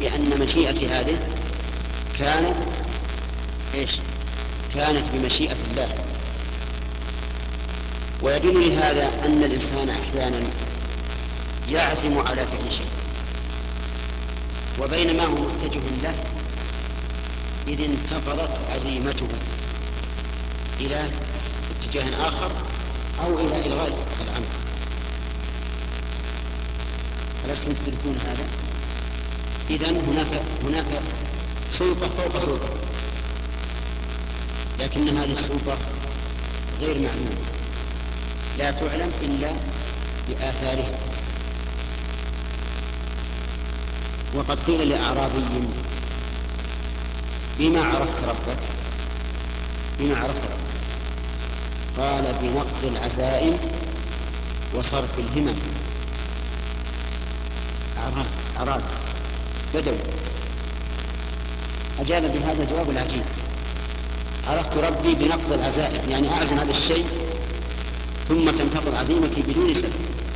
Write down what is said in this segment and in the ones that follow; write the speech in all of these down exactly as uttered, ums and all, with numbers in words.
بأن مشيئة هذه كانت إيش؟ كانت بمشيئة الله. ويدل لهذا أن الإنسان أحيانا يعزم على فعل شيء وبينما هو متجه له إذ انتقلت عزيمته إلى اتجاه آخر أو إلى إلغاء العمل. ألستم تدركون هذا؟ إذن هناك هناك سلطة فوق سلطة، لكن هذه السلطة غير معلومة، لا تعلم إلا بآثارها. وقد قيل لأعرابي: بما عرفت ربك؟ بما عرفت ربك؟ قال: بنقض العزائم وصرف الهمم. أعراب أعراب بدو أجاب بهذا الجواب العجيب: عرفت ربي بنقض العزائم، يعني أعزم هذا الشيء ثم تنتقض عزيمتي بدون سبب.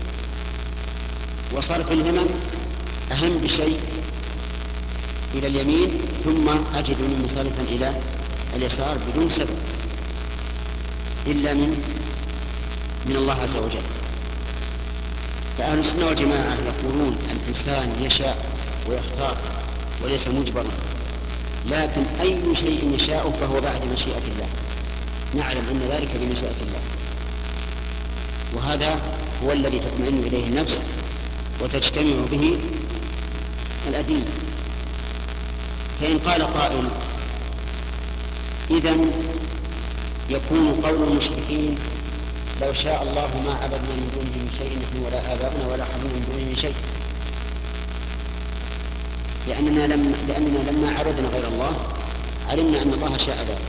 وصرف الهمم أهم بشيء إلى اليمين ثم أجدني منصرفا إلى اليسار بدون سبب إلا من من الله عز وجل. فأهل السنة والجماعة يقولون الإنسان يشاء ويختار وليس مجبرا، لكن أي شيء يشاء فهو بعد مشيئة الله، نعلم أن ذلك بمشيئة الله، وهذا هو الذي تطمئن إليه النفس وتجتمع به الأدلة. فإن قال قائل: إذن يكون قول المشركين لو شاء الله ما عبدنا من دونه من شيء نحن ولا آباؤنا ولا حرمنا من دونه من شيء، لأننا, لم لأننا لما عبدنا غير الله علمنا أن الله شاء ذلك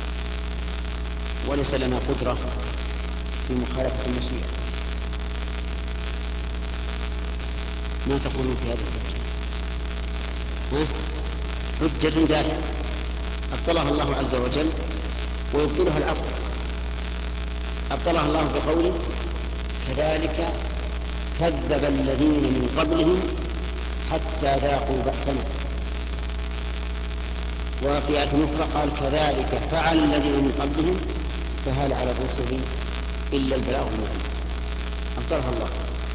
وليس لنا قدرة في مخالفة المشيئة. ما تقولون في هذا الحجة؟ ها؟ حجة داحية أبطلها الله عز وجل ويبطلها العقل. أبطلها الله بقوله: كذلك كذب الذين من قبلهم حتى ذاقوا بأسنا. وفي آية أخرى قال: كذلك فعل الذين من قبلهم فهل على الرسل إلا البلاغ المبين. أبطلها الله.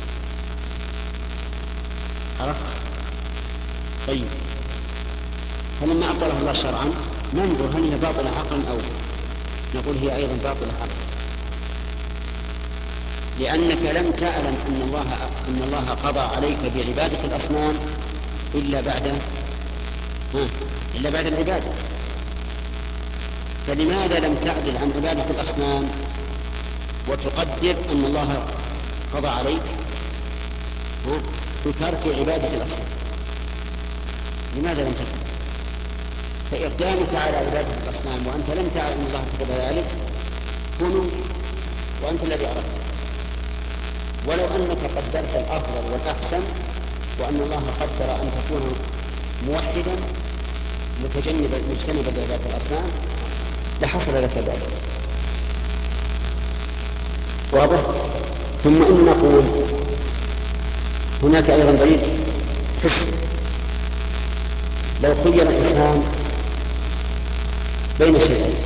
عرفت؟ طيب، فلما أبطلها الله شرعا ننظر هل هي باطلة عقلا أو نقول هي أيضا باطلة عقلا، لأنك لم تعلم أن الله أن الله قضى عليك بعبادة الأصنام إلا بعد ها إلا بعد العبادة. فلماذا لم تعدل عن عبادة الأصنام وتقدر أن الله قضى عليك ها بترك عبادة الأصنام؟ لماذا لم تفعل؟ فإقدامك على عبادة الأصنام وأنت لم تعلم أن الله كتب ذلك كن وأنت الذي أردت. ولو أنك قدرت الأفضل والأحسن وأن الله قدر أن تكون موحدا متجنبا مجتنبا لعبادة الأصنام لحصل لك ذلك. واضح؟ ثم إن نقول هناك أيضا دليل حسي. لو خير الإنسان بين شيئين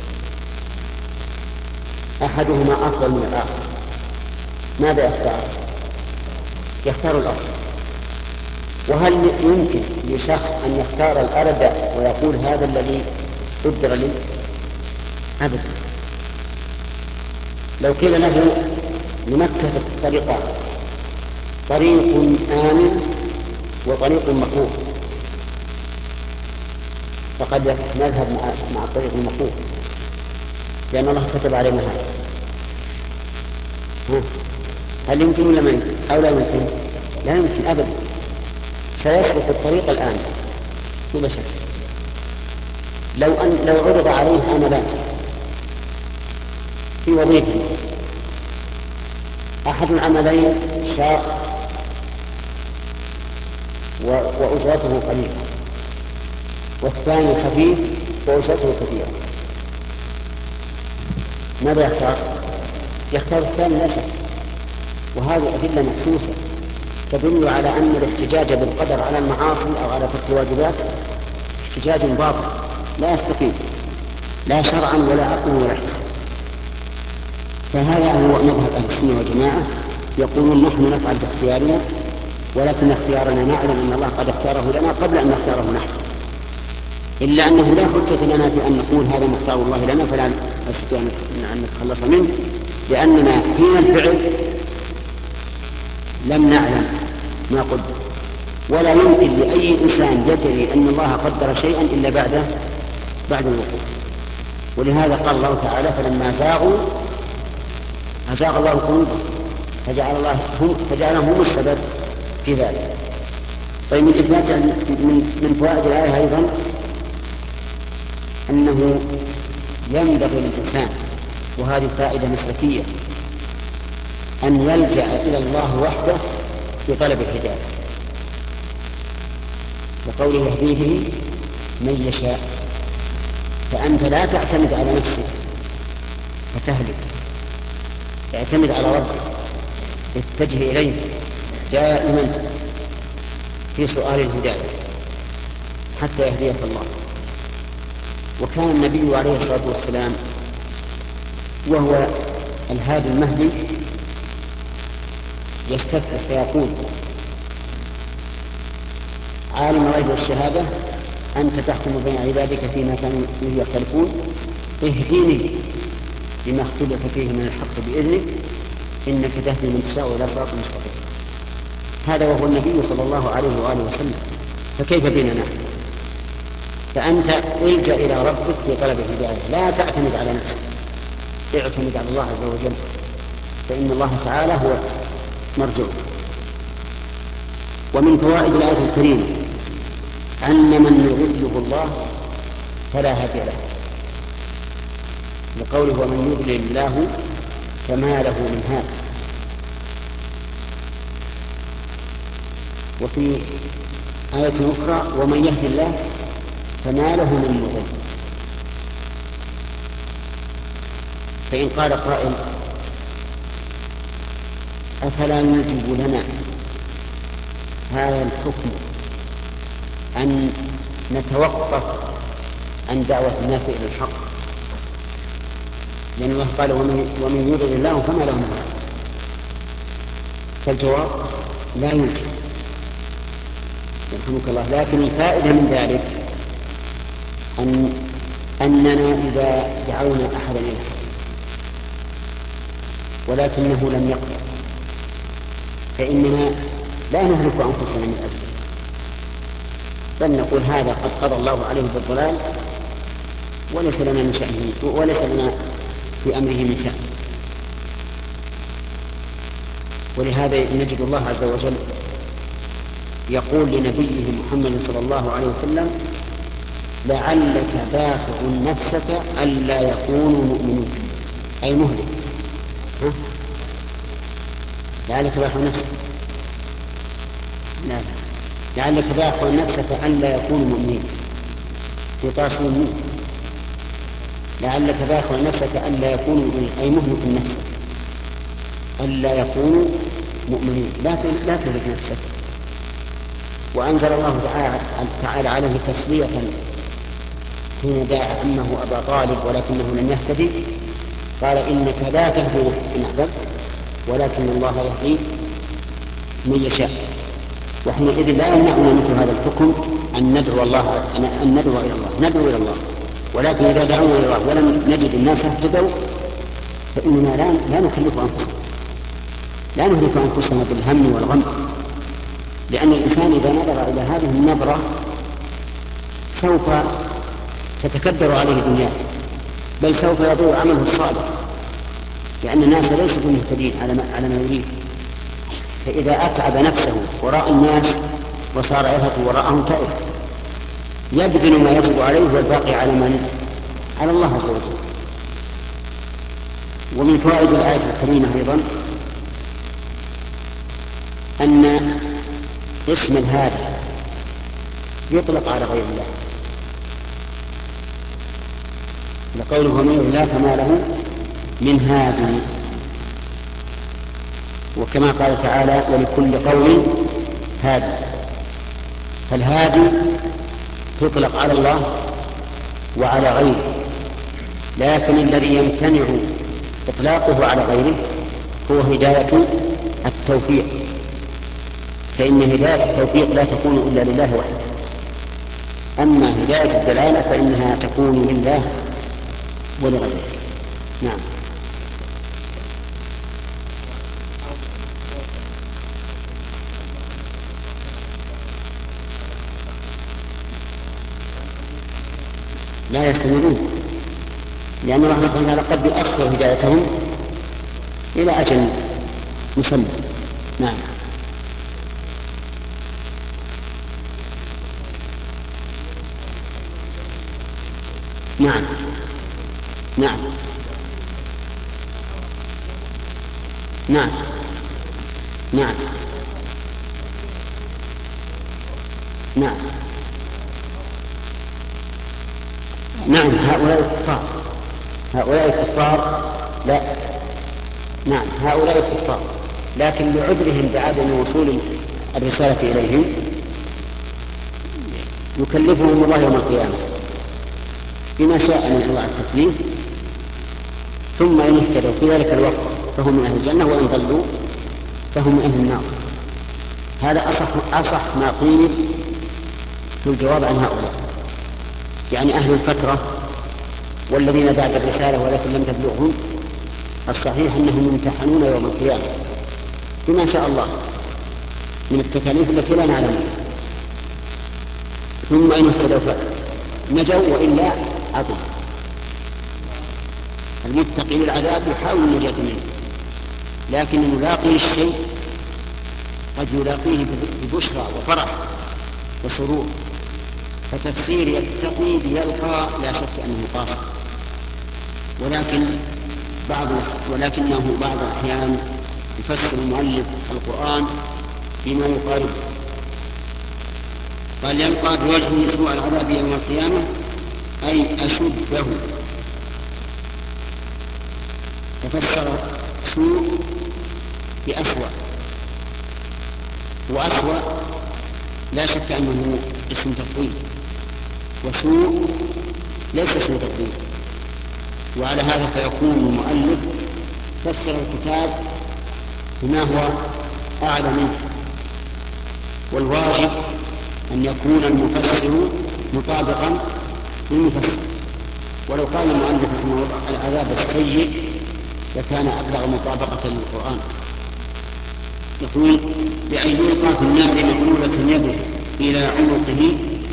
أحدهما أفضل من الآخر ماذا يختار؟ يختار الأفضل. وهل يمكن لشخص أن يختار الأردع ويقول هذا الذي قدر لي؟ أبدا. لو قيل له لمكة طريقان: طريق آمن وطريق مخوف، فقد نذهب مع الطريق المخوف لأن الله كتب علينا هذا. هل يمكن ولا ما يمكن أو لا يمكن؟ لا يمكن أبدا. سيسلك الطريق الآن بلا شك. لو أن لو عرض عليه عملان في وظيفة، أحد العملين شاق وأجرته قليلة، والثاني خفيف وأجرته كثيرة، ماذا يختار؟ يختار الثاني لا شك. وهذه أدلة محسوسة تدل على أن الاحتجاج بالقدر على المعاصي أو على ترك الواجبات احتجاج باطل لا يستقيم لا شرعا ولا عقلا ولا حسا. فهذا هو مذهب أهل السنة والجماعة، يقولون نحن نفعل باختيارنا، ولكن اختيارنا نعلم أن الله قد اختاره لنا قبل أن نختاره نحن، إلا أنه لا حجة لنا في أن نقول هذا مختار الله لنا فلا نستطيع أن نتخلص منه، لأننا حين الفعل لم نعلم ما قدر، ولا يمكن لأي إنسان يدري أن الله قدر شيئا إلا بعد بعد الوقوع. ولهذا قال الله تعالى فلما زاغوا أزاغ الله قلوبهم فجعل الله هم فجعلهم هم السبب في ذلك. طيب من إثبات من, من فوائد الآية أيضا أنه ينبغي للإنسان، وهذه فائدة مسلكية، أن يلجأ إلى الله وحده في طلب الهداية، وقوله يهدي به من يشاء. فأنت لا تعتمد على نفسك فتهلك، اعتمد على ربك، اتجه إليه دائما في سؤال الهداية حتى يهديك الله. وكان النبي عليه الصلاة والسلام وهو الهادي المهدي يستفتح فيقول عالم الغيب والشهادة أنت تحكم بين عبادك فيما كانوا فيه يختلفون اهدني لما اختلف فيه من الحق بإذنك إنك تهدي من تشاء إلى صراط مستقيم. هذا وهو النبي صلى الله عليه وآله وسلم، فكيف بنا نحن؟ فأنت الجأ إلى ربك في طلب الهداية، لا تعتمد على نفسك، اعتمد على الله عز وجل، فإن الله تعالى هو مرجو. ومن فوائد الآية الكريمة أن من يضله الله فلا هادي له، لقوله ومن يضلل الله فما له من هاد. وفي آية أخرى ومن يهدي الله فما له من مضل. فإن قال قائل أفلا يجب لنا هذا الحكم أن نتوقف عن دعوة الناس إلى الحق، لأن الله قال ومن يضلل الله فما له من هاد؟ فالجواب لا يمكن، يرحمك الله. لكن الفائدة من ذلك أن أننا إذا دعونا أحدا إلى الحق ولكنه لم يقبل فإننا لا نهلك أنفسنا من أجله، بل نقول هذا قد قضى الله عليه بالضلال وليس لنا من شأنه وليس لنا في أمره من شأن. ولهذا نجد الله عز وجل يقول لنبيه محمد صلى الله عليه وسلم لعلك باخع نفسك ألا يكونوا مؤمنين، أي مهلك. ها؟ لعلك باخع نفسك لا لعلك باخع نفسك ألا يكونوا مؤمنين في طاسم، لعلك باخع نفسك ألا يكونوا مؤمنين أي مهلك نفسك ألا يكونوا مؤمنين، لا لا تهلك نفسك. وأنزل الله تعالى عليه تسلية حين دعا عمه أبا طالب ولكنه لم يهتدي، قال إنك لا تهدي من أحببت ولكن الله يهدي من يشاء. وحينئذ لا يمنعنا مثل هذا الحكم أن ندعو الله أن ندعو إلى الله ندعو إلى الله، ولكن إذا دعونا إلى الله ولم نجد الناس اهتدوا فإننا لا لا نكلف أنفسنا لا نهلك أنفسنا بالهم والغم، لأن الإنسان إذا نظر إلى هذه النظرة سوف تتكدر عليه دنياه، بل سوف يضيع عمله الصالح، لأن الناس ليسوا بمهتدين على ما, على ما يريد. فإذا أتعب نفسه وراء الناس وصار يهرب وراءهم تائب يبذل ما يجب عليه والباقي على من؟ على الله عز وجل. ومن فوائد الآية الكريمة أيضا أن اسم الهادي يطلق على غير الله، لقوله ومن يضلل الله فما له من هادي. وكما قال تعالى ولكل قوم هادي، فالهادي تطلق على الله وعلى غيره، لكن الذي يمتنع إطلاقه على غيره هو هداية التوفيق، فإن هداية التوفيق لا تكون إلا لله وحده، أما هداية الدلالة فإنها تكون لله ولغيره. نعم. لا يستمرون، لأن الله سبحانه وتعالى قد يؤخر هدايتهم إلى أجل مسمى. نعم. نعم. نعم. نعم. نعم. نعم. نعم. هؤلاء الكفار، هؤلاء الكفار لا، نعم هؤلاء الكفار، لكن لعذرهم بعدم وصول الرسالة إليهم يكلفهم الله يوم القيامة بما شاء من أنواع التكليف، ثم إن اهتدوا في ذلك الوقت فهم من أهل الجنة، وإن ضلوا فهم من أهل النار. هذا أصح, أصح ما قيل في الجواب عن هؤلاء، يعني أهل الفترة والذين بعد الرسالة ولكن لم تبلغهم، الصحيح أنهم يمتحنون يوم القيامة بما شاء الله من التكاليف التي لا نعلمها، ثم إن اهتدوا نجوا وإلا عطوا. المتقي للعذاب يحاول النجاة منه، لكن يلاقي الشيء قد يلاقيه ببشرى وفرح وسرور، فتفسير يتقي بيلقى لا شك أنه قاصر، ولكن بعض ولكنه بعض الأحيان يفسر المؤلف القرآن بما يقارب، قال يلقى بوجهه سوء العذاب يوم القيامة أي أشده، تفسر سوء بأسوأ، وأسوأ لا شك أنه اسم تفضيل، وسوء ليس اسم تفضيل، وعلى هذا فيكون المؤلف فسر الكتاب بما هو أعلى منه، والواجب أن يكون المفسر مطابقا للمفسر. ولو قال المؤلف أن العذاب السيء لكان أبلغ مطابقة للقرآن. يقول بأن يلقى في النار مغلولة يده إلى عنقه،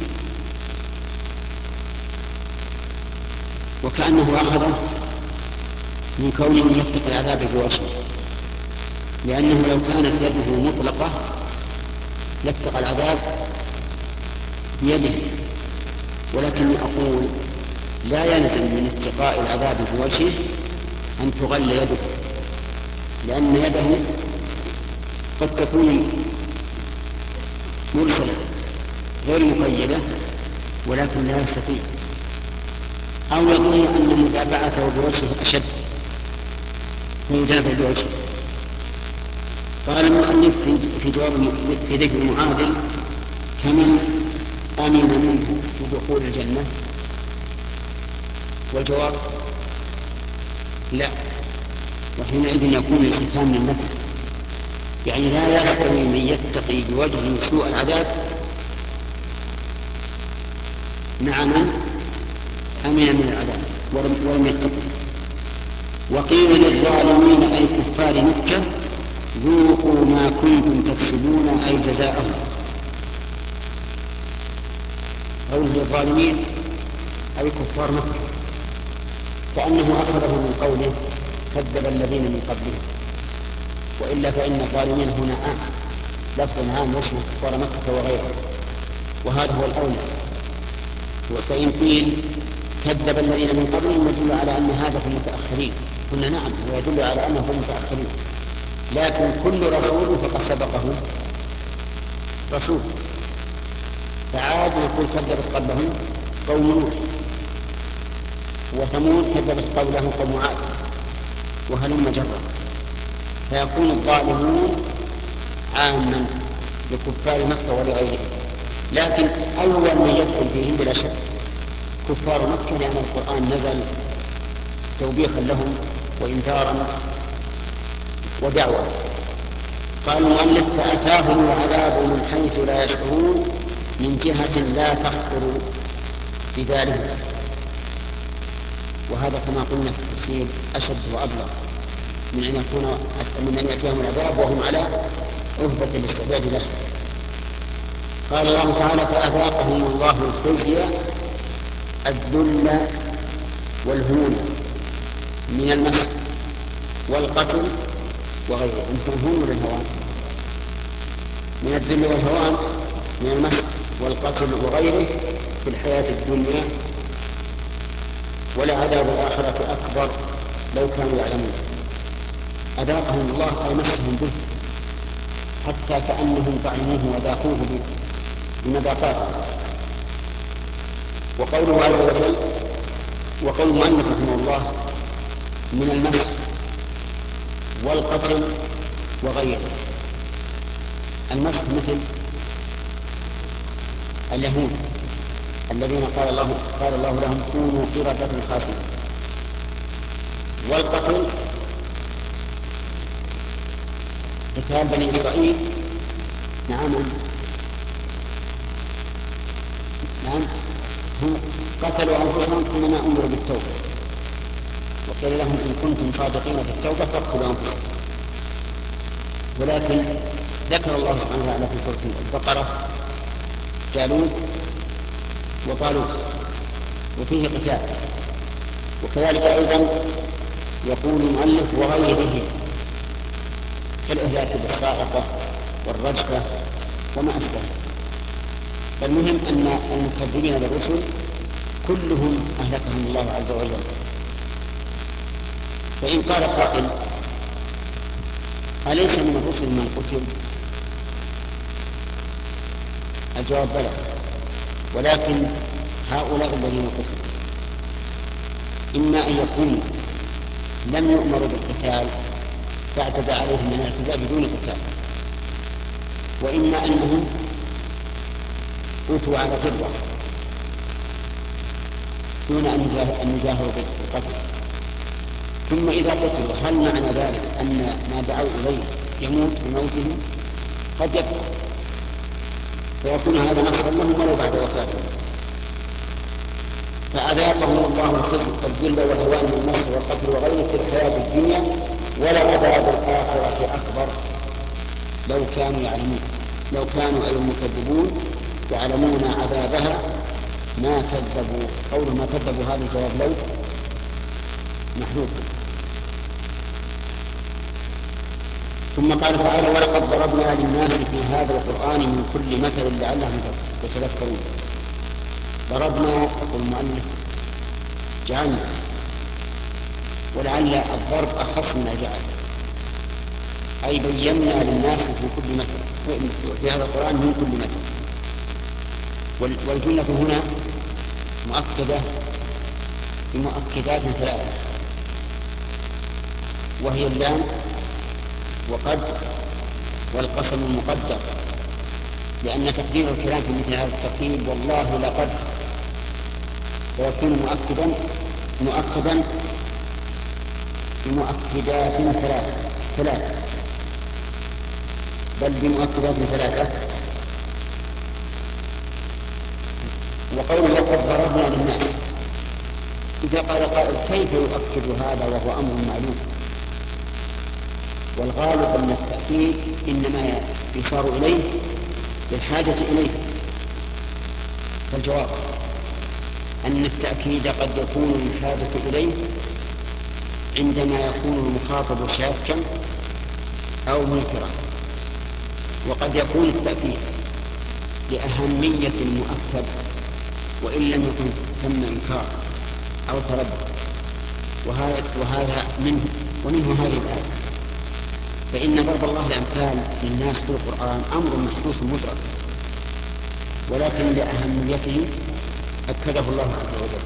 وكأنه أخذه من كونه يتقي العذاب بوجهه، لأنه لو كانت يده مطلقة لاتقى العذاب بيده، ولكني أقول لا يلزم من اتقاء العذاب بوجهه أن تغل يده، لأن يده قد تكون مرسلة غير مقيدة ولكن لا يستطيع، أو يظن أن مدافعته بوجهه أشد فيدافع بوجهه. قال المؤلف في جواب في ذكر المعادل كمن أمن منه بدخول الجنة، والجواب لا، وحينئذ يكون الاستفهام للنفي، يعني لا يستوي من يتقي بوجهه سوء العذاب مع من أمن من العذاب ولم يتقي. وقيل للظالمين أي كفار مكة ذوقوا ما كنتم تكسبون أي جزاءهم. قوله للظالمين أي كفار مكة كأنه أخذه من قوله كذب الذين من قبلهم، وإلا فإن الظالمين هنا عام، لفظ عام يشمل كفار مكة وغيره، وهذا هو الأولى. فإن قيل كذب الذين من قبلهم يدل على أن هذا في المتأخرين، قلنا نعم هو يدل على أنه في المتأخرين، لكن كل رسول فقد سبقه رسول، فعاد نقول كذبت قبلهم قوم نوح، وثمود كذبت قبلهم قوم عاد، وهلم جرا. فيكون الظالمون عاما لكفار مكة ولغيرهم، لكن أول من يدخل فيهم بلا شك كفار مكة، لأن القرآن نزل توبيخا لهم وإنذارا ودعوة. قال المؤلف: فأتاهم العذاب من حيث لا يشعرون من جهة لا تخطر بذلك. وهذا كما قلنا في التفسير أشد وأبلغ من أن يكون من أن يأتيهم العذاب وهم على عهدة الاستعداد له. قال الله تعالى: فأذاقهم الله الخزي الذل والهون من المسخ والقتل وغيره. يمكن الهون ولا الهوان؟ من الذل والهوان من المسخ والقتل وغيره في الحياة الدنيا، ولعذاب الآخرة أكبر لو كانوا يعلمون. أذاقهم الله أي مسهم به حتى كأنهم طعموه وذاقوه بمذاقاته. وقوله عز وجل وقول المؤلف رحمه الله من المسخ والقتل وغيره. المسخ مثل اليهود الذين قال الله قال الله لهم كونوا قردة خاسئين. والقتل قتال بني إسرائيل نعم نعم هم قتلوا أنفسهم حينما أمروا بالتوبة، وقيل لهم إن كنتم صادقين في التوبة فاقتلوا أنفسكم. ولكن ذكر الله سبحانه وتعالى في سورة البقرة جالوت وطالوت وفيه قتال. وكذلك أيضا يقول المؤلف وغيره كالإهلاك بالصاعقة والرجفة وما أشبه. فالمهم أن المكذبين للرسل كلهم أهلكهم الله عز وجل. فإن قال قائل: أليس من الرسل من قتل؟ الجواب بلى، ولكن هؤلاء الذين قتلوا إما أن يكونوا لم يؤمروا بالقتال فاعتدى عليهم من الاعتداء بدون قتال، وإما أنهم أوتوا على فضة دون أن يجاهروا بالقتل. ثم إذا قتلوا هل معنى ذلك أن ما دعوا إليه يموت بموتهم؟ قد يكون، فيكون هذا نصرا لهم ولو بعد وفاتهم. فأذاقهم الله الخزي الذل والهوان والنصر والقتل وغيره في الحياة الدنيا، ولعذاب الآخرة أكبر لو كانوا يعلمون. لو كانوا أي المكذبون يعلمون عذابها ما كذبوا. قوله ما كذبوا هذا جواب لو محذوف. ثم قال تعالى: ولقد ضربنا للناس في هذا القرآن من كل مثل لعلهم يتذكرون. ضربنا يقول المؤلف جعلنا، ولعل الضرب أخص من الجعل، أي بينا للناس في كل مثل في هذا القرآن من كل مثل. والجملة هنا مؤكدة بمؤكدات ثلاثة، وهي اللام وقد والقسم المقدر، لأن تقدير الكلام في مثل هذا الترتيب والله لقد ويكون مؤكدا مؤكدا بمؤكدات ثلاثة ثلاثة بل بمؤكدات ثلاثة. وقول لقد ضربنا للناس، إذا قال قائل كيف يؤكد هذا وهو أمر معلوم؟ والغالب أن التأكيد إنما يشار إليه للحاجة إليه. فالجواب أن التأكيد قد يكون للحاجة إليه عندما يكون المخاطب شاكا أو منكرا، وقد يكون التأكيد لأهمية المؤكد وإن لم يكن ثم إنكار أو تردد. وهذا, وهذا منه ومنه هذه الآية. فإن ضرب الله الأمثال للناس في القرآن أمر محسوس مدرك، ولكن لأهميته أكده الله عز وجل.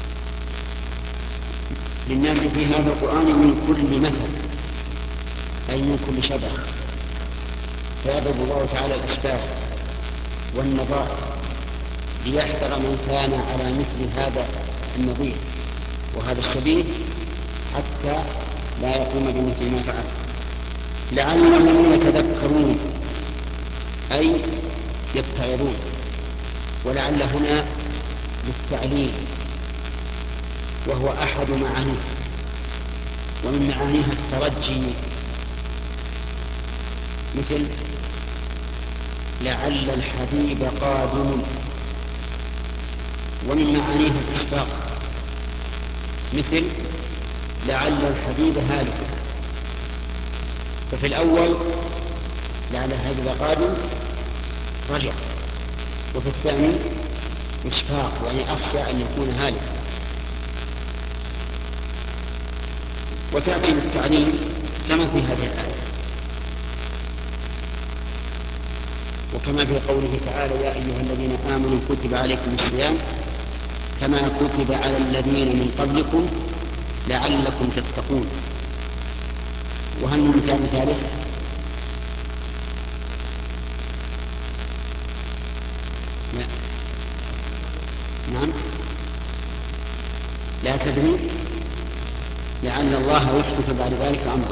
للناس في هذا القرآن من كل مثل، أي أي من كل شبه، فيضرب الله تعالى الأشباه والنظائر ليحذر من كان على مثل هذا النظير وهذا الشبيه حتى لا يقوم بمثل ما فعل. لعلهم يتذكرون أي يتعظون، ولعل هنا للتعليل وهو أحد معانيه، ومن معانيها الترجي، مثل لعل الحبيب قادم، ومن معانيها الإشفاق، مثل لعل الحبيب هالك. ففي الأول لعل الحبيب قادم رجع، وفي الثاني إشفاق، يعني أخشى أن يكون هالكا. وتأتي بالتعليم كما في هذه الآية، وكما في قوله تعالى يا أيها الذين آمنوا كتب عليكم الصيام كما كتب على الذين من قبلكم لعلكم تتقون. وهل من مثال ثالث؟ لا. نعم، لا تدري لعل الله يحدث بعد ذلك أمرا.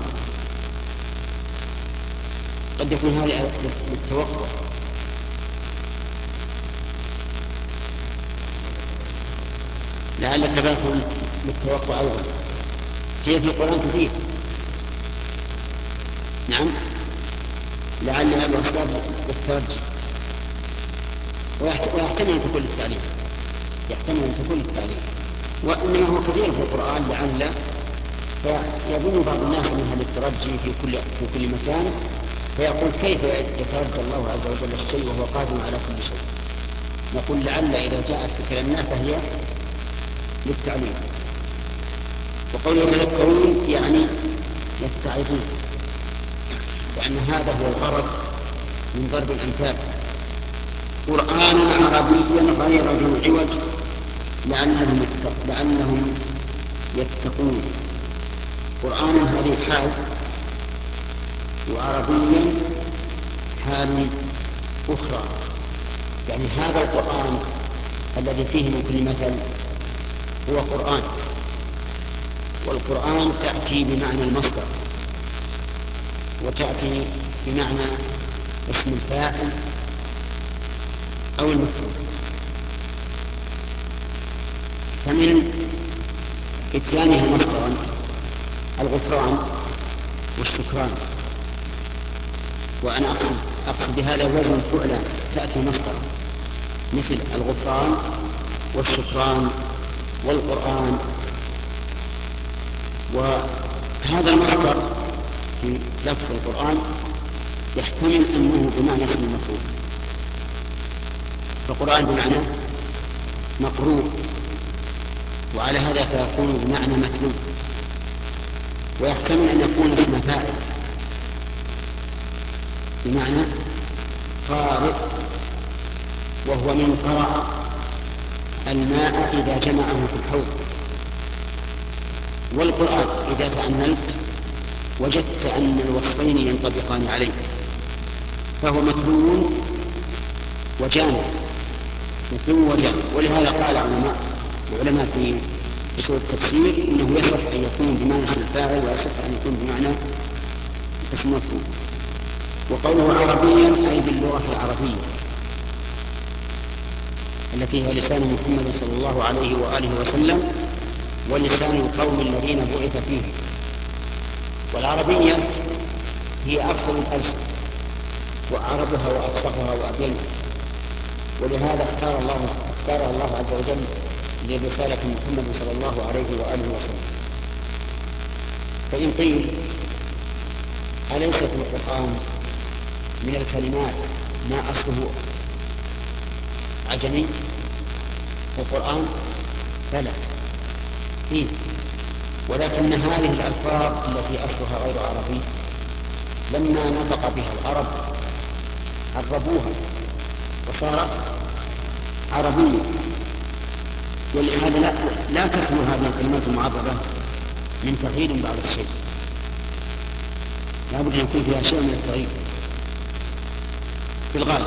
قد يكون هذا للتوقع، لعلك باق للتوقع أيضا، هي في القرآن كثير. نعم، لعل هذا أسباب للترجي، ويحتمل أن تكون للتعليم، يحتمل أن تكون للتعليم، وإنما هو كثير في القرآن لعل، فيظن بعض الناس أنها للترجي في كل في كل مكان، فيقول كيف يترجى الله عز وجل الشيء وهو قادر على كل شيء. نقول لعل إذا جاءت في كلامنا فهي للتعليم. وقول يتذكرون يعني يتعظون، وأن هذا هو الغرض من ضرب الأمثال. قرآنا عربيا غير ذو عوج لعلهم لعلهم يتقون. قرآنا هذه حال، وعربيا حال أخرى، يعني هذا القرآن الذي فيه من كل مثل هو قرآن، والقرآن تأتي بمعنى المصدر، وتأتي بمعنى اسم الفاعل أو المفعول. فمن إتيانه مصدرا الغفران والشكران، وأنا أقصد, أقصد بهذا وزن فعلا تأتي مصدرا، مثل الغفران والشكران والقرآن. وهذا المصدر في لفظ القرآن يحتمل أنه بمعنى اسم المفعول، فالقرآن بمعنى مقروء، وعلى هذا فيكون بمعنى متلو، ويحتمل أن يكون اسم فاعل بمعنى قارئ، وهو من قرأ الماء إذا جمعه في الحوض. والقرآن إذا تأملت وجدت أن الوصفين ينطبقان عليه، فهو متلو وجامع، متلو وجامع. ولهذا قال علماء العلماء في أصول التفسير إنه يصح أن يكون بمعنى اسم الفاعل، ويصح أن يكون بمعنى اسم مفعول. وقوله عربيا أي باللغة العربية التي هي لسان محمد صلى الله عليه وآله وسلم، ولسان القوم الذين بعث فيهم. والعربية هي أفضل الألسن وأعربها وأفصحها وأبينها، ولهذا اختار الله اختار الله عز وجل لرسالة محمد صلى الله عليه وآله وسلم. فإن قيل أليس في القرآن من الكلمات ما أصله عجمي في القرآن؟ فلا، فيه، ولكن هذه الألفاظ التي أصلها غير عربي لما نطق بها العرب عربوها وصارت عربية، ولهذا لا, لا تخلو هذه الكلمات المعربة من تغيير بعض الشيء. لابد أن يكون فيها شيء من التغيير في الغالب.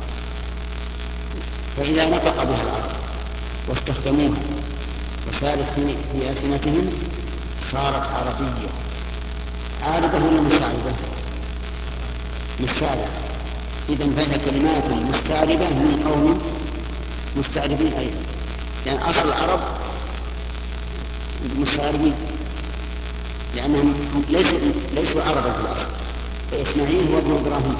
فإذا نطق بها العرب واستخدموها وسارت في ألسنتهم صارت عربية عاربة ولا مستعربة؟ مستعربة. إذن فهي كلمات مستعربة من قوم مستعربين أيضا، لأن يعني أصل العرب مستعربين، لأنهم ليسوا ليسوا عربا في الأصل، فإسماعيل هو ابن إبراهيم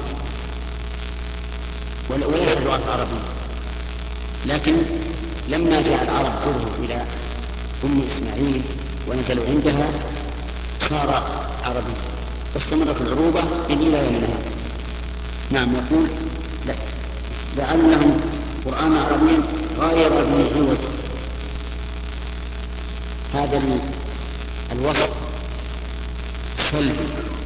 وليس لغة عربية، لكن لما جاء العرب جرهم إلى أم إسماعيل ونزلوا عندها صار عربيا، واستمرت العروبة إلى يومنا هذا. نعم. يقول لعلهم قرآن عربيا غير ذي عوج. هذا الوصف سلبي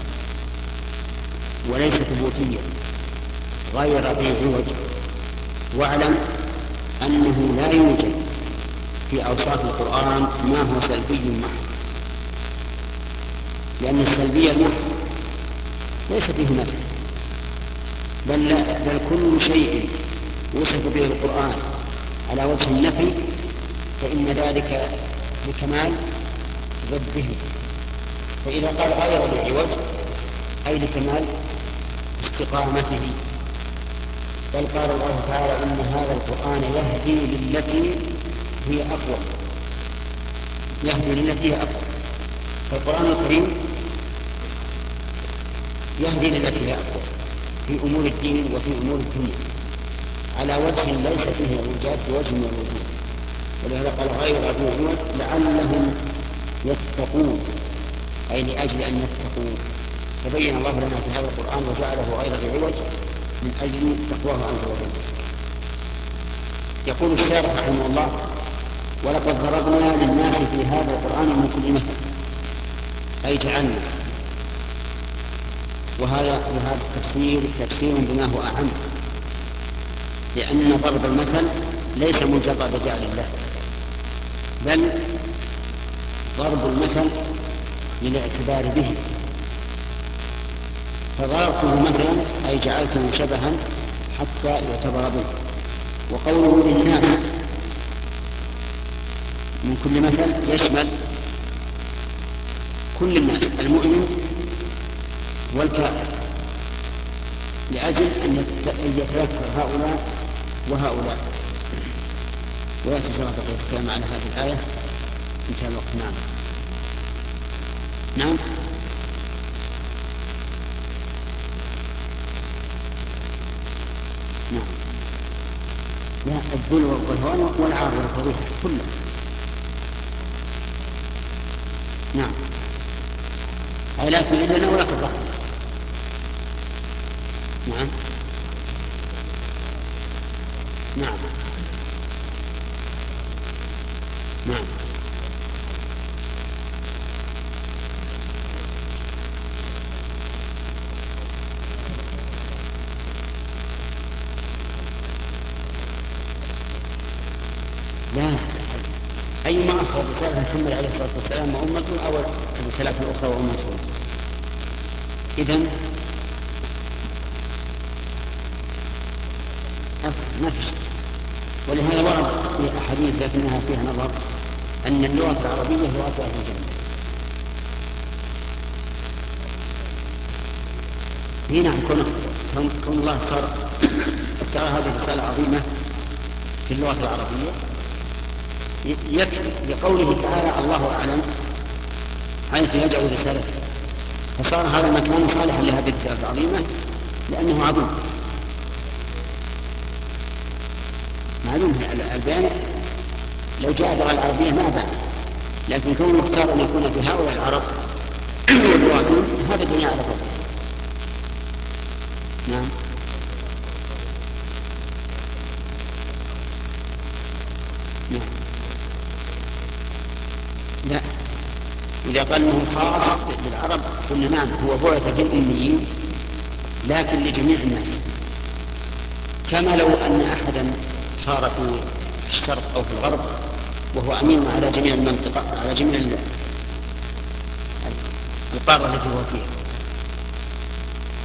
وليس ثبوتيا، غير ذي عوج. واعلم أنه لا يوجد في أوصاف القرآن ما هو سلبي محض، لأن السلبية المحض ليس فيه مدح، بل, بل كل شيء يوصف به القرآن على وجه النفي فإن ذلك لكمال ضده. فإذا قال غير ذي عوج أي لكمال استقامته. بل قال الله تعالى إن هذا القرآن يهدي للتي هي أقوى، يهدي للتي هي أقوى. فالقرآن الكريم يهدي للتي هي أقوى في أمور الدين وفي أمور الدنيا على وجه ليس فيه إيجاد بوجه من الوجوه. ولهذا قال غير ذي عوج لعلهم يتقون، أي لأجل أن يتقوا. فبين الله لنا في هذا القرآن وجعله غير ذي عوج من أجل تقواه عز وجل. يقول الشارح رحمه الله ولقد ضربنا للناس في هذا القرآن من كل مثل، أي جعلنا. وهذا هذا التفسير تفسير بما هو أعم، لأن ضرب المثل ليس مجرد جعل الله، بل ضرب المثل للاعتبار به. فضربته مثلا أي جعلته شبها حتى يعتبر به. وقوله للناس من كل مثل يشمل كل الناس المؤمن والكافر، لأجل أن يتذكر هؤلاء وهؤلاء. ويأتي إن شاء الله بقية الكلام على هذه الآية. انتهى الوقت. نعم. نعم. نعم. لا، الذل والهوان والعار والفضيحة كله. نعم. أي لا تذلنا ولا تضحنا. نعم. نعم. نعم. لا، أيما أخذ رسالة محمد عليه الصلاة والسلام وأمته أو الرسالات الأخرى وأمته. إذن ما في شيء. ولهذا ورد في أحاديث لكنها فيها نظر أن اللغة العربية لغة أهل الجنة. هنا كون كون الله اختار اختار هذه الرسالة العظيمة في اللغة العربية يكفي لقوله تعالى الله أعلم حيث يجعل رسالته، فصار هذا المكان صالحا لهذه الرسالة العظيمة لأنه عظيم. معلوم البيان لو جاء اللغة العربية ما بان، لكن كونه اختار أن يكون في هؤلاء العرب واللغتين هذا دنيا على فضل. نعم. نعم. لا، إذا قال أنه خاص بالعرب قلنا نعم هو بعث في الأميين لكن لجميع الناس، كما لو أن أحدا صار في الشرق أو في الغرب وهو أمين على جميع المنطقة على جميع القارة التي هو فيها،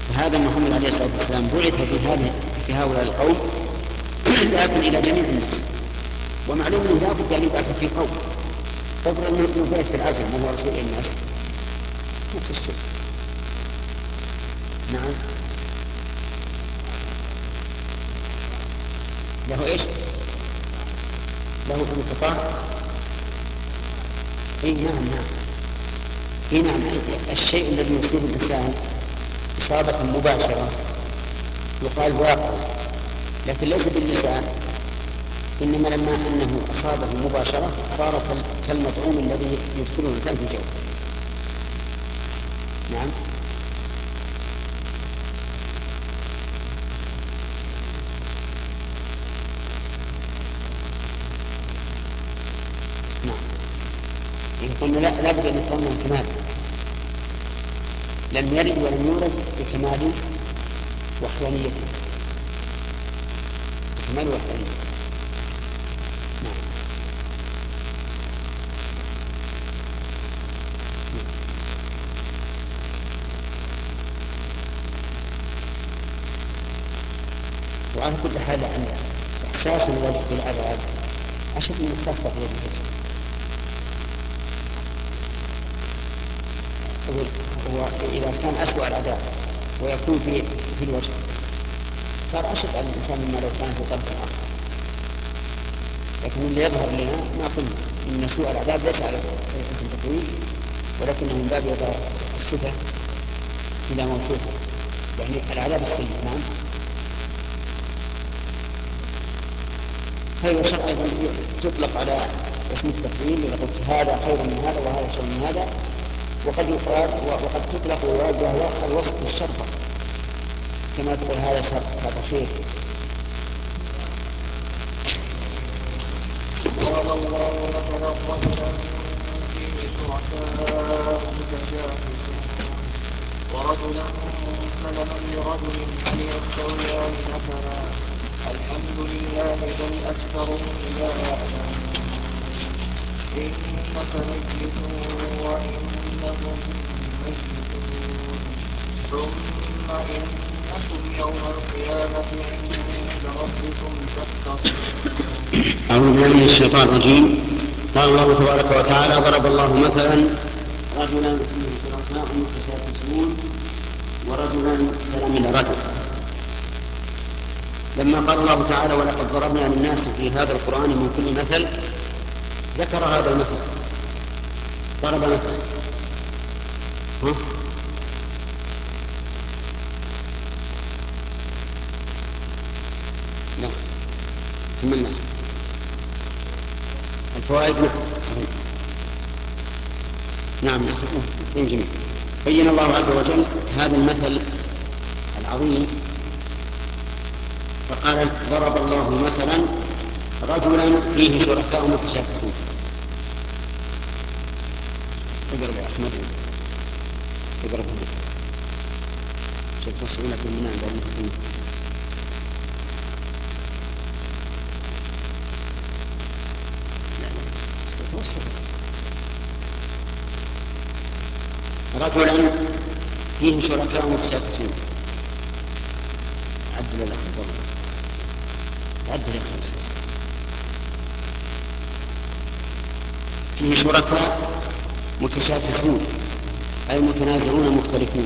فهذا محمد عليه الصلاة والسلام بعث في هذه في هؤلاء القوم لكن إلى جميع الناس. ومعلوم أنه لا بد أن يبعث في قوم. فضل أنه بعث في العجم وهو رسول الناس نفس الشيء. نعم. له ايش؟ له انقطاع. اي نعم نعم. اي نعم. الشيء الذي يصيب الانسان اصابه مباشره يقال واقع، لكن ليس باللسان، انما لما انه اصابه مباشره صار كالمطعوم الذي يدخله الانسان في الجو. نعم. إن قلنا لا لا بد أن يكون من كمال، لم يلد ولم يولد بكمال وحدانيته، بكمال وحدانيته. نعم. وعلى كل حال أن إحساس الوالد بالعذاب أشد من إحساس تقدير الجسم. وإذا كان أسوأ العذاب ويكون في في الوجه صار أشد على الإنسان مما لو كان في طرف آخر. لكن اللي يظهر لنا ما قلنا إن سوء العذاب ليس على اسم التقويم، ولكنه من باب إضافة الصفة إلى موصوفه، يعني العذاب السيء. نعم. خير وشر أيضا تطلق على اسم التقويم، إذا قلت هذا خير من هذا وهذا شر من هذا، وقد يقال وقد تطلق ويراد وهو الوصف بالشر كما تقول هذا شر هذا خير. قال الله مثلا رجلا فيه شركاء متشاكسون ورجلا سلما لرجل هل يستويان مثلا الحمد لله بل اكثرهم لا يعلمون انك ميت وانهم ميتون ثم انكم يوم القيامه عند ربكم تختصمون. أعوذ بالله من الشيطان الرجيم. قال الله تبارك وتعالى ضرب الله مثلا رجلا فيه شركاء متشاكسون ورجلا سلما لرجل. لما قال الله تعالى ولقد ضربنا للناس في هذا القرآن من كل مثل ذكر هذا المثل. ضرب مثل ها؟ لا كملنا الفوائد. نعم نعم جميل. بين الله عز وجل هذا المثل العظيم فقال ضرب الله مثلا رجلا فيه شركاء متشاكسون. اقرب يا احمد اقرب شوف تصلنا في المنام بين رجلا فيه شركاء متشاكسون. عدل الاخ عدل الخمسة. فيه شركاء متشاكسون أي متنازعون مختلفون،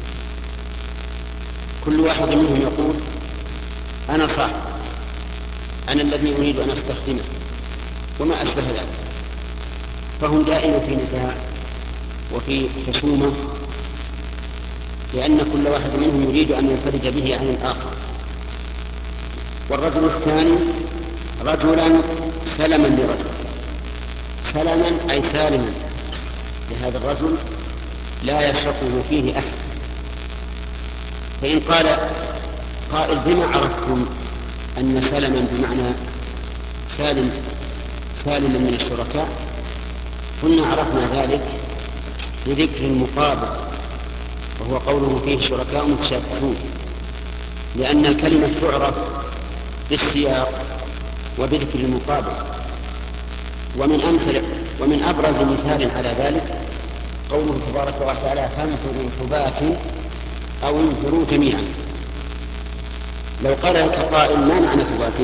كل واحد منهم يقول أنا صاحب، أنا الذي أريد أن أستخدمه وما أشبه ذلك. فهم دائما في نزاع وفي خصومة، لأن كل واحد منهم يريد أن ينفرد به عن الآخر. والرجل الثاني رجلا سلما لرجل، سلما أي سالما لهذا الرجل لا يشركه فيه أحد. فإن قال قائل بما عرفتم أن سلما بمعنى سالم سالما من الشركاء؟ قلنا عرفنا ذلك بذكر المقابل وهو قوله فيه شركاء متشاكسون، لأن الكلمة تعرف بالسياق وبذكر المقابل. ومن أمثل ومن أبرز مثال على ذلك قوله تبارك وتعالى فانفروا ثبات أو انفروا جميعا. لو قال لك قائل ما معنى تقاتل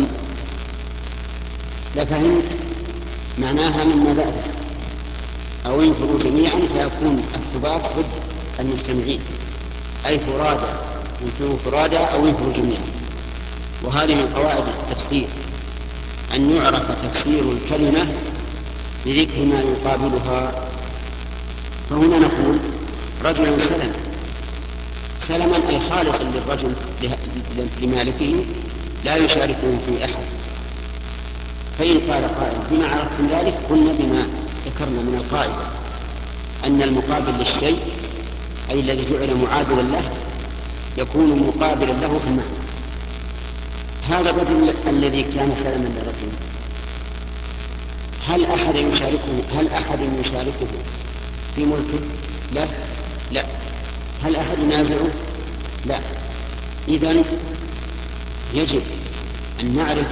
لفهمت معناها مما بعده، أو انفروا جميعا فيكون الثبات ضد المجتمعين، أي فرادى، انفروا فرادى أو انفروا جميعا. وهذه من قواعد التفسير أن يعرف تفسير الكلمة بذكر ما يقابلها. فهنا نقول رجل سلم سلما أي خالصا للرجل لمالكه لا يشاركه في أحد. فإن قال قائل بما عرفتم ذلك قلنا بما ذكرنا من القاعدة أن المقابل للشيء أي الذي جعل معادلا له يكون مقابلا له في المعنى. هذا الرجل الذي كان سلما لرجل هل أحد يشاركه هل أحد يشاركه في ملكه؟ لا لا. هل أحد ينازعه؟ لا. إذن يجب أن نعرف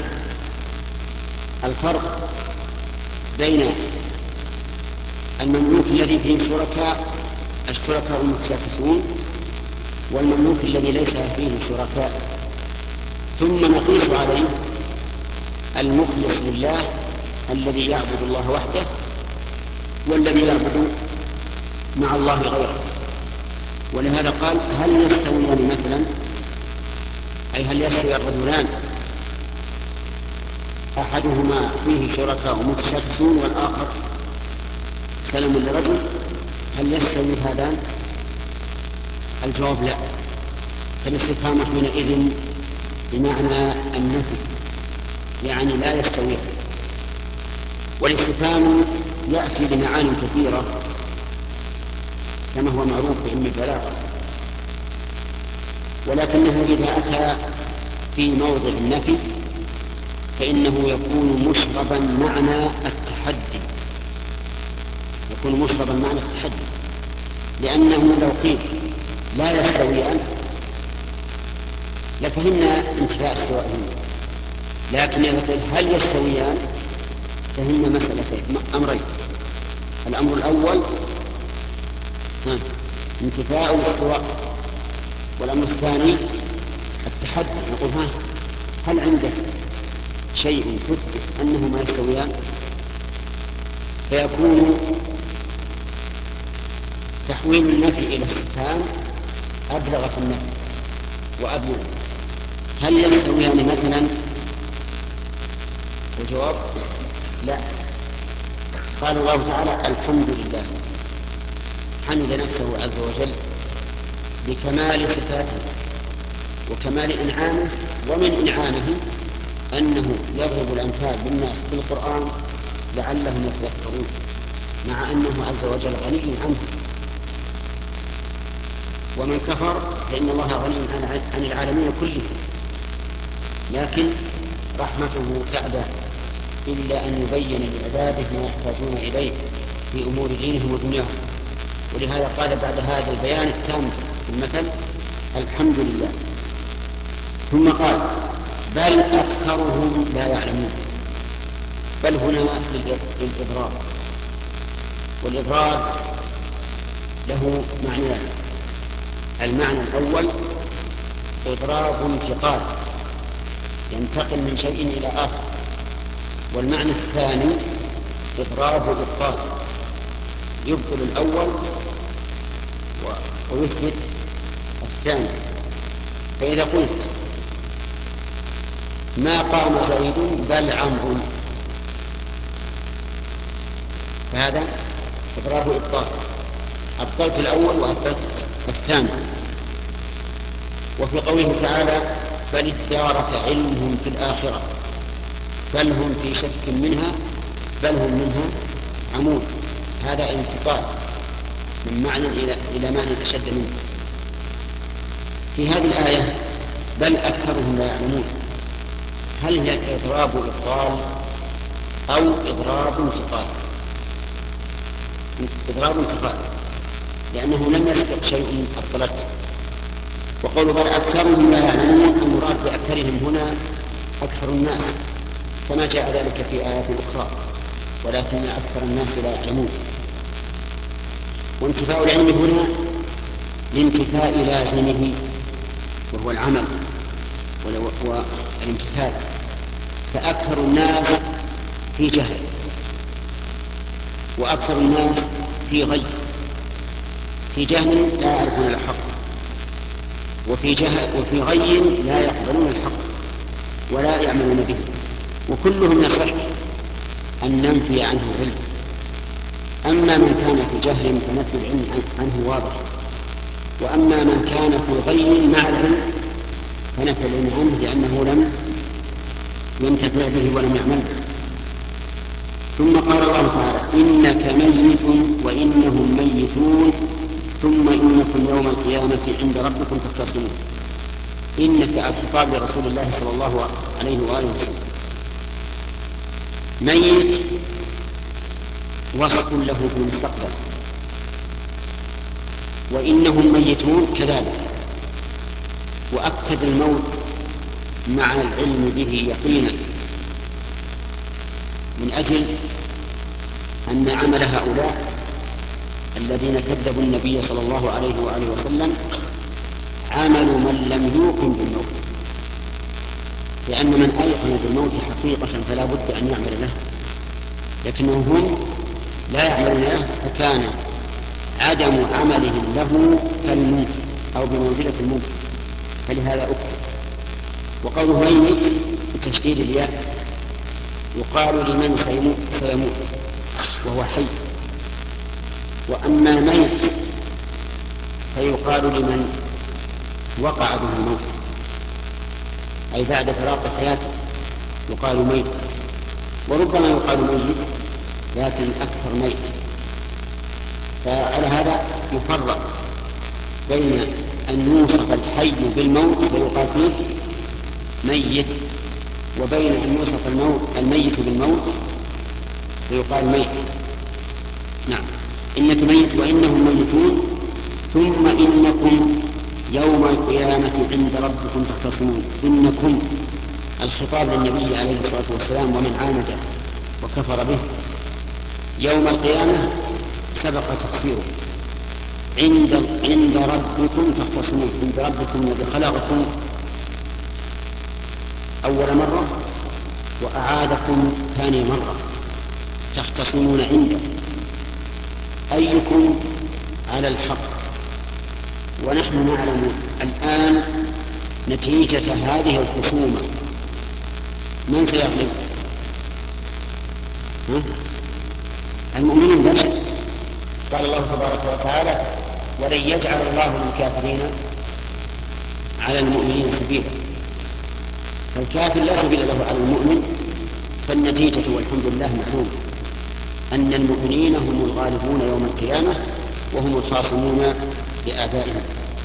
الفرق بين المملوك الذي فيه شركاء الشركاء المتشاكسون والمملوك الذي ليس فيه شركاء، ثم نقيس عليه المخلص لله الذي يعبد الله وحده والذي يعبد مع الله غيره. ولهذا قال هل يستويان مثلا، أي هل يستوي الرجلان أحدهما فيه شركاء متشاكسون والآخر سلم لرجل، هل يستوي هذان؟ الجواب لا. فالاستفهام حينئذ بمعنى النفي، يعني لا يستوي. والاستفهام يأتي بمعاني كثيرة كما هو معروف في علم البلاغة، ولكنه إذا أتى في موضع النفي فإنه يكون مشربا معنى التحدي، يكون مشربا معنى التحدي، لأنه لو قيل لا يستويان لفهمنا انتفاء استوائهما، لكن إذا قيل هل يستويان فهمنا مسألتين أمرين. الأمر الأول انتفاء الاستواء، والأمر الثاني التحدي. نقول ها هل عندك شيء يثبت أنهما يستويان؟ فيكون تحويل النفي إلى استفهام أبلغ في النفي وأبلغ. هل يستويان مثلا؟ الجواب لا. قال الله تعالى الحمد لله، حمد نفسه عز وجل بكمال صفاته وكمال إنعامه، ومن إنعامه أنه يضرب الأمثال للناس بالقرآن لعلهم يتذكرون، مع أنه عز وجل غني عنه. ومن كفر فإن الله غني عن العالمين كلهم، لكن رحمته تعدى إلا أن يبين لعباده ما يحتاجون إليه في أمور دينهم ودنياهم. ولهذا قال بعد هذا البيان التام في المثل الحمد لله، ثم قال بل أكثرهم لا يعلمون. بل هنا للإضراب، والإضراب له معنيان. المعنى الأول إضراب انتقال، ينتقل من شيء إلى آخر. والمعنى الثاني إضراب إبطال، يبطل الأول ويثبت الثاني. فإذا قلت ما قام زيد بل عمرو فهذا إضراب إبطال، أبطلت الأول وأبطلت الثاني. وفي قوله تعالى بل ادارك علمهم في الآخرة بل هم في شك منها بل هم منها عمون، هذا انتقال من معنى إلى إلى معنى أشد منه. في هذه الآية بل أكثرهم لا يعلمون، هل هي إضراب إبطال أو إضراب انتقال؟ إضراب انتقال، لأنه لم يسبق شيء أبطلته. وقول بل أكثرهم لا يعلمون المراد بأكثرهم هنا أكثر الناس، كما جاء ذلك في آيات أخرى، ولكن أكثر الناس لا يعلمون. وانتفاء العلم هنا لانتفاء لازمه وهو العمل والامتثال، فأكثر الناس في جهل، وأكثر الناس في غي، في جهل لا يعرفون الحق، وفي جهل وفي غي لا يقبلون الحق ولا يعملون به، وكلهم يصح أن ننفي عنه العلم. أما من كان في جهل فنفي العلم عنه واضح، وأما من كان في غي مع العلم فنفي العلم عنه لأنه لم ينتفع به ولم يعمل به. ثم قال الله تعالى: إنك ميت وإنهم ميتون ثم إنكم يوم القيامة عند ربكم تختصمون. إنك الخطاب لرسول الله صلى الله عليه وآله وسلم. ميت وصف له في المستقبل، وإنهم ميتون كذلك، وأكد الموت مع العلم به يقينا، من أجل أن عمل هؤلاء الذين كذبوا النبي صلى الله عليه وآله وسلم عمل من لم يوقن بالموت، لأن من أيقن بالموت حقيقة فلا بد أن يعمل له، لكنهم هم لا يعملون له، فكان عدم عملهم له كالموت أو بمنزلة الموت، فلهذا أكثر. وقوله ميت بتشديد الياء يقال لمن سيموت وهو حي، وأما ميت فيقال لمن وقع به الموت، أي بعد فراق حياته يقال ميت، وربما يقال ميت لكن أكثر ميت. فعلى هذا يفرق بين أن يوصف الحي بالموت فيقال فيه ميت، وبين أن يوصف الموت الميت بالموت فيقال ميت. نعم. إنك ميت وإنهم ميتون ثم إنكم يوم القيامة عند ربكم تختصمون. إنكم الخطاب للنبي عليه الصلاة والسلام ومن عاند وكفر به. يوم القيامة سبق تفسيره. عند عند ربكم تختصمون. عند ربكم الذي خلقكم أول مرة وأعادكم ثاني مرة، تختصمون عنده، أيكم على الحق. ونحن نعلم الآن نتيجة هذه الخصومة من سيغلب؟ المؤمنين لا شك. قال الله تبارك وتعالى: ولن يجعل الله للكافرين على المؤمنين سبيلا. فالكافر لا سبيل له على المؤمن، فالنتيجة والحمد لله معلوم أن المؤمنين هم الغالبون يوم القيامة وهم الخاصمون لآبائهم.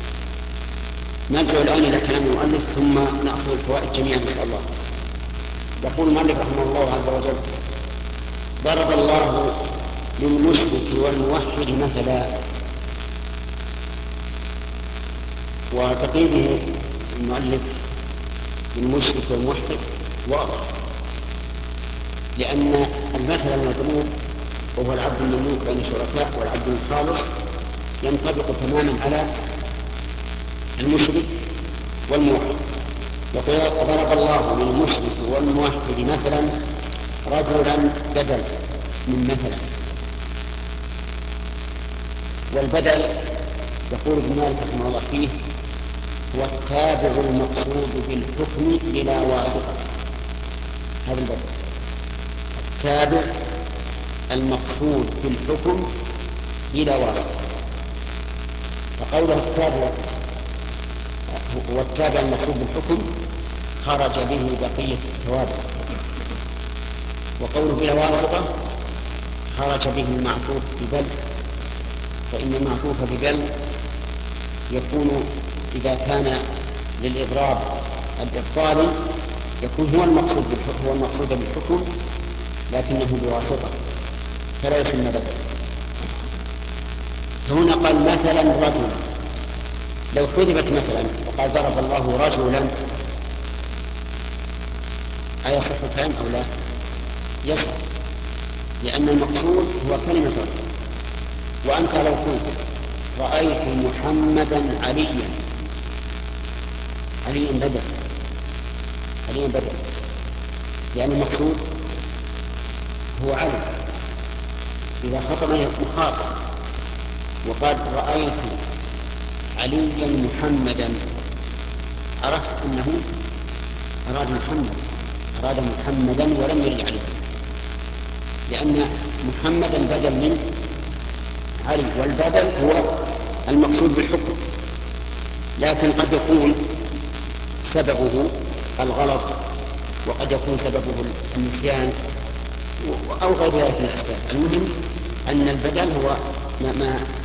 نرجع الآن إلى كلام المؤلف ثم نأخذ الفوائد جميعا إن شاء الله. يقول المؤلف رحمه الله عز وجل: ضرب الله للمشرك والموحد مثلا. وتقييده المؤلف للمشرك والموحد واضح، لأن المثل المضروب وهو العبد المملوك بين شركاء والعبد الخالص ينطبق تماما على المشرك والموحد. وضرب الله للمشرك والموحد مثلا رجلا بدل من مثلا. والبدل يقول ابن مالك رحمه الله فيه هو التابع المقصود بالحكم بلا واسطة. هذا البدل التابع المقصود بالحكم بلا واسطة. فقوله التابع هو التابع المقصود بالحكم خرج به بقية التوابع، وقوله بلا واسطة خرج به المعطوف ببل، فإن المعطوف ببل يكون إذا كان للإضراب الإبطالي يكون هو المقصود بالحكم هو المقصود بالحكم لكنه بواسطة فلا يسمى بدل. فهنا قال مثلا رجلا، لو حذفت مثلا وقال ضرب الله رجلا أيصح الكلام أو لا؟ يصح، لأن المقصود هو كلمة رجل. وأنت لو قلت رأيت محمدا عليا، عليا بدل، عليا بدل، لأن المقصود هو علي. إذا خطب مخاطب وقال رأيت عليا محمدا، عرفت أنه أراد محمد، أراد محمدا ولم يرد عليه، لأن محمدا بدل من علي، والبدل هو المقصود بالحكم، لكن قد يكون سببه الغلط، وقد يكون سببه النسيان أو غير ذلك من الأسباب. المهم أن البدل هو ما